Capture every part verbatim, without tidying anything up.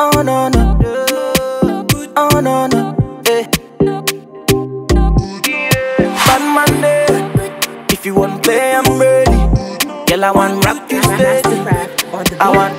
Oh no no, oh no no, eh. Bad man there. If you want play, I'm ready. Girl, I want rock you steady. I want.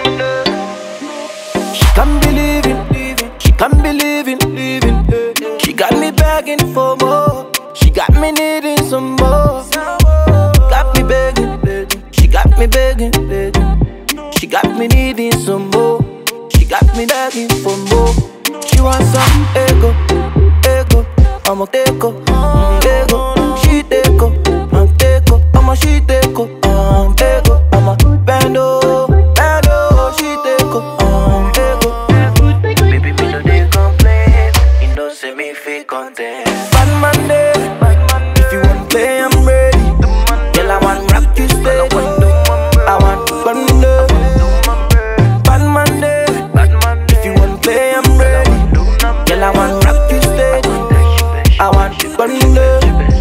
She can't believe it, she can't believe it, leaving. She got me begging for more. She got me needing some more. Got me begging, begging. She got me begging, begging. She got me needing some more. She got me begging for more. She wants some ego, ego. I'm a take-o, ego. She take-o, I'm take-o. I'm a she take-o, I'm ego. I'm a bando, bando. She take-o, I'm ego. Baby, me no dey complain. You know say me feel content. Bad man there. If you want play, I'm ready. Girl, I want rock you steady. I want bando. Bad man there. If you want play, I'm ready. Girl, I want rock you steady. I want bando.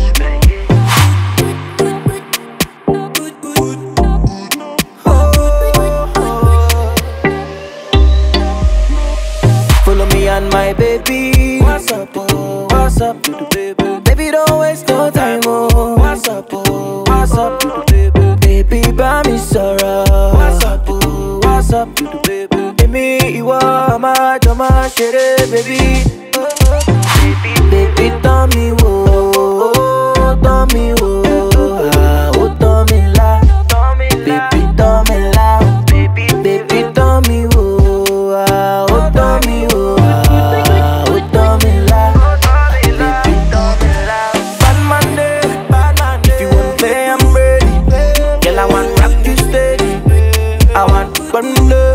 Follow me and my baby. What's up, oh? What's up, little baby? Baby, don't waste no time, oh. What's up, oh? What's up, little baby? Baby, buy me sorrow. What's up, oh? What's up, little baby? Give me you are my drama, shit, baby. Baby, baby, tell me whoa, tell me whoa, ah, oh, tell me la, baby, tell me la, baby, baby, tell me whoa, ah, oh, tell me whoa, ah, oh, tell me la, baby, tell me la. Bad man there, bad man there. If you want play, I'm ready. Girl, I want rock you steady. I want bando.